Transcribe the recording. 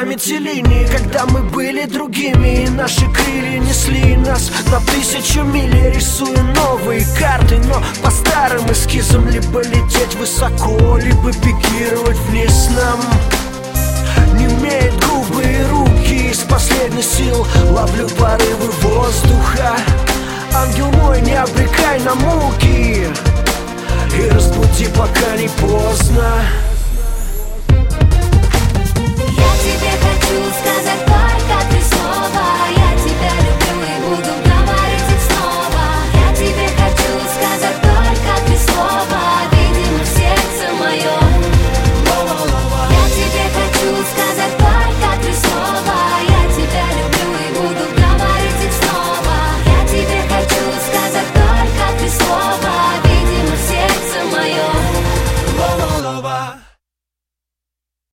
памяти линии, когда мы были другими, и наши крылья несли нас на 1000 миль. Я рисую новые карты, но по старым эскизам либо лететь высоко, либо пикировать вниз. Нам не умеют губы и руки, из последних сил ловлю порывы воздуха. Ангел мой, не обрекай на муки и разбуди, пока не поздно.